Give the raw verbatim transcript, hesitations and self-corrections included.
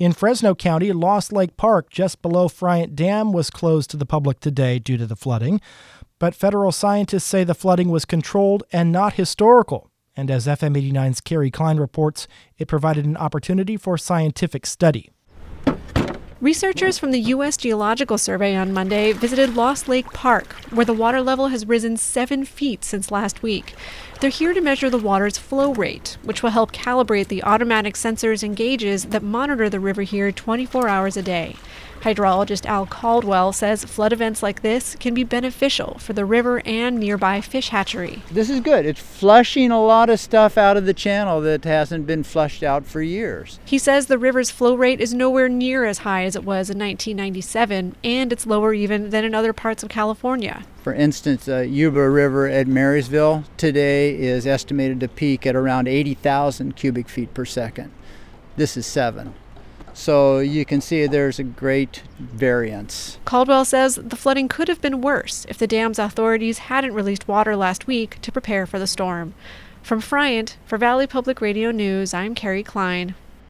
In Fresno County, Lost Lake Park, just below Friant Dam, was closed to the public today due to the flooding. But federal scientists say the flooding was controlled and not historical. And as F M eighty-nine's Carrie Klein reports, it provided an opportunity for scientific study. Researchers from the U S Geological Survey on Monday visited Lost Lake Park, where the water level has risen seven feet since last week. They're here to measure the water's flow rate, which will help calibrate the automatic sensors and gauges that monitor the river here twenty-four hours a day. Hydrologist Al Caldwell says flood events like this can be beneficial for the river and nearby fish hatchery. This is good. It's flushing a lot of stuff out of the channel that hasn't been flushed out for years. He says the river's flow rate is nowhere near as high as it was in nineteen ninety-seven, and it's lower even than in other parts of California. For instance, uh, Yuba River at Marysville today is estimated to peak at around eighty thousand cubic feet per second. This is seven. So you can see there's a great variance. Caldwell says the flooding could have been worse if the dam's authorities hadn't released water last week to prepare for the storm. From Friant, for Valley Public Radio News, I'm Carrie Klein.